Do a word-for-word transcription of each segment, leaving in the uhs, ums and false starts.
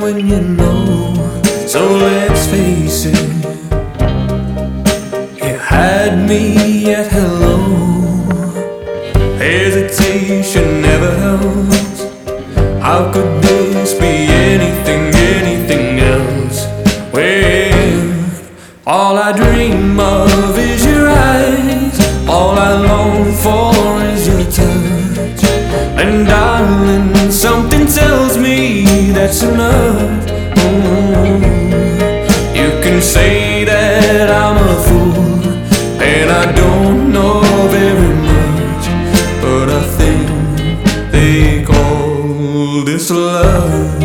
when you know. So let's face it, you had me at hello. Hesitation never helps. How could this be anything, anything else? Well, all I dream of is your eyes. All I long for is your touch. And darling, something tells me that's enough. Mm-hmm. You can say that I'm a fool and I don't know very much, but I think they call this love.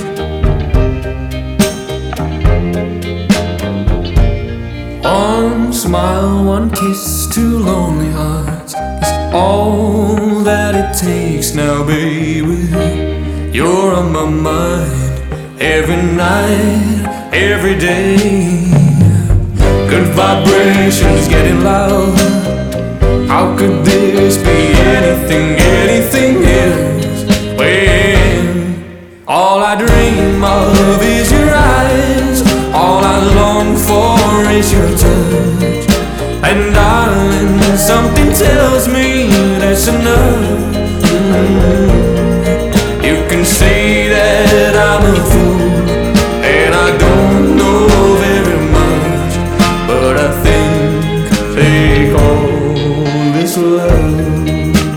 One smile, one kiss, two lonely hearts is all that it takes now, baby. You're on my mind every night, every day. Good vibrations getting loud. How could this be anything, anything else? When all I dream of is your eyes, all I long for is your touch. And darling, something tells me that's enough. Mm-hmm. You can say that I'm a fool and I don't know very much, but I think they call this love.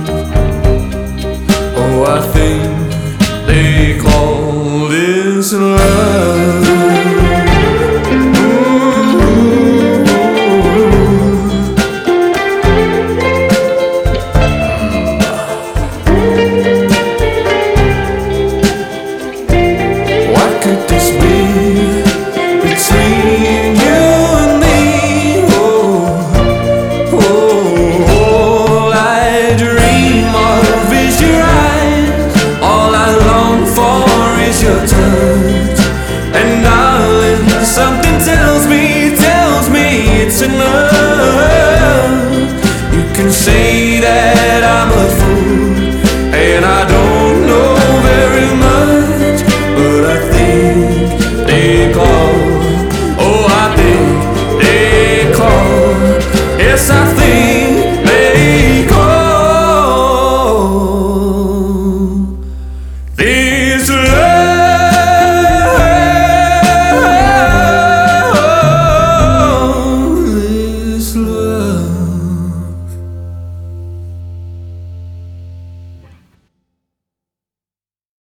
Oh, I think they call this love. Your touch.